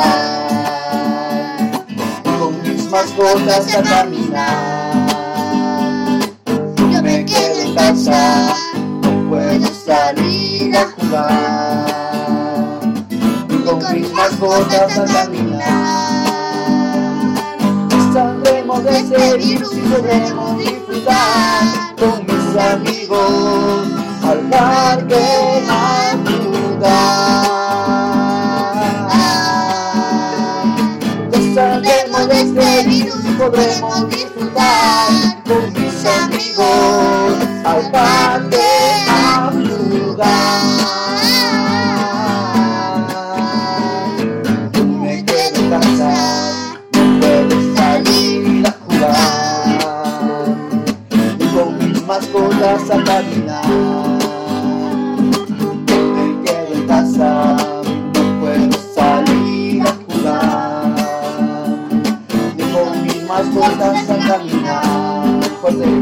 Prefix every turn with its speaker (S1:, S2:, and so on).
S1: con mis mascotas a caminar. Yo me quedo en casa, no puedo salir a jugar. Con mis mascotas a caminar. Saldremos de este virus y podremos disfrutar con mis amigos al parque a jugar. Saldremos de este virus y podremos disfrutar con mis amigos al parque a jugar. Yo me quedo en casa, no puedo salir a jugar, y con mis mascotas a caminar. Yo me quedo en casa, no puedo salir a jugar, y con mis mascotas a caminar. Fuerte.